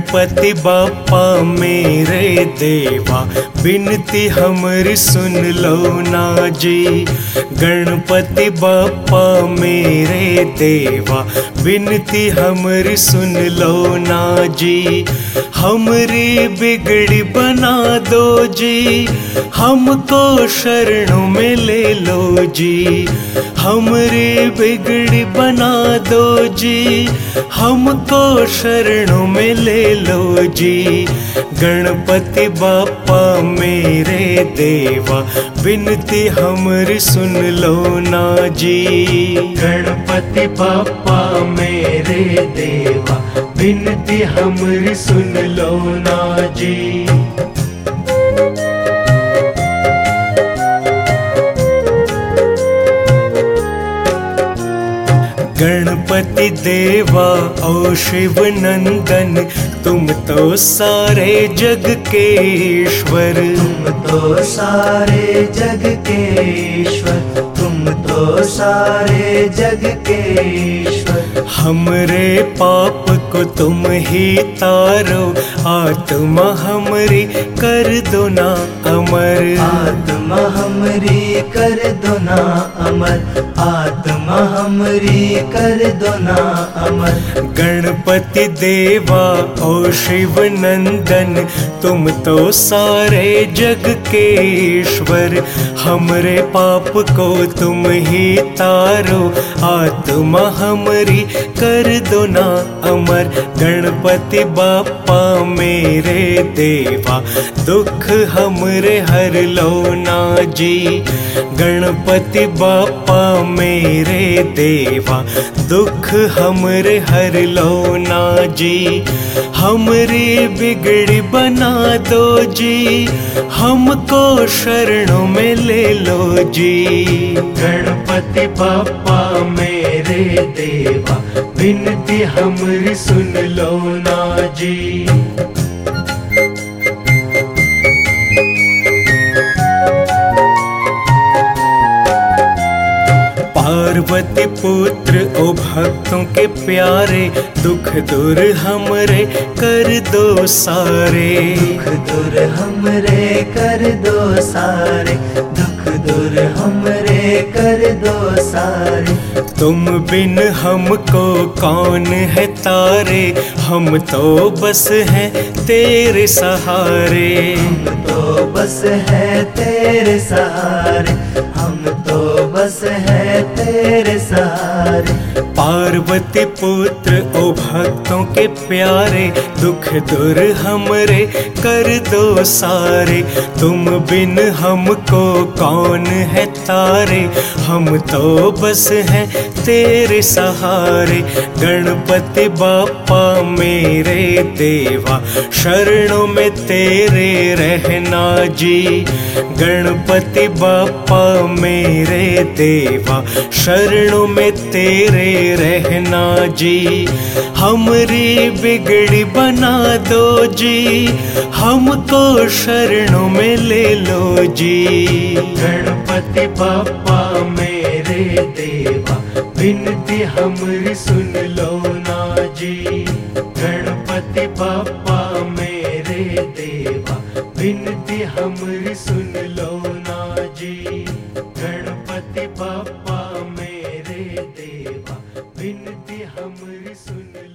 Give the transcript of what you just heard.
गणपति बापा मेरे देवा, बिनती हमरी सुन लो ना जी। गणपति बापा मेरे देवा, बिनती हमरी सुन लो ना जी। हमरी बिगड़ी बना दो जी, हमको शरणों में ले लो जी। हमरी बिगड़ी बना दो जी, हमको शरणों में ले लो जी। गणपति बापा मेरे देवा, बिनती हमरी सुन लो ना जी। गणपति बापा मेरे देवा, बिनती हमरी सुन लो ना जी। गणपति देवा ओ शिव नंदन, तुम तो सारे जग के ईश्वर। तुम तो सारे जग के ईश्वर, तुम तो सारे जग के ईश्वर। हमरे पाप को तुम ही तारो, आत्मा हमरी कर दो ना अमर। आत्मा हमरी कर दो ना अमर, आत्मा हमरी कर दो ना अमर। गणपति देवा ओ शिव नंदन, तुम तो सारे जग के ईश्वर। हमरे पाप को तुम ही तारो, आत्मा हमरी कर दो ना अमर। गणपति बापा मेरे देवा, दुख हमरे हर लो ना जी। गणपति बापा मेरे देवा, दुख हमरे हर लो ना जी। हमरी बिगड़ी बना दो जी, हमको शरणों में ले लो जी। गणपति बापा मेरे देवा, बिनती हमरी सुन लो ना जी। पार्वती पुत्र ओ भक्तों के प्यारे, दुख दूर हमरे कर दो सारे। दुख दूर हमरे कर दो सारे, दुख दूर हमरे कर दो सारे। तुम बिन हमको कौन है तारे, हम तो बस हैं तेरे सहारे। हम तो बस है तेरे सहारे, हम तो बस है तेरे सहारे। पार्वती पुत्र ओ भक्तों के प्यारे, दुख दूर हमरे कर दो सारे। तुम बिन हमको कौन है तारे, हम तो बस हैं तेरे सहारे। गणपति बापा मेरे देवा, शरणों में तेरे रहना जी। गणपति बापा मेरे देवा, शरणों में तेरे रहना जी। हमरी बिगड़ी बना दो जी, हमको शरणों में ले लो जी। गणपति बापा मेरे देवा, बिनती हमरी सुन लो ना जी। गणपति बापा मेरे देवा, बिनती हमरी सुन लो ना जी। गणपति बापा मेरे देवा, बिनती हमरी सुन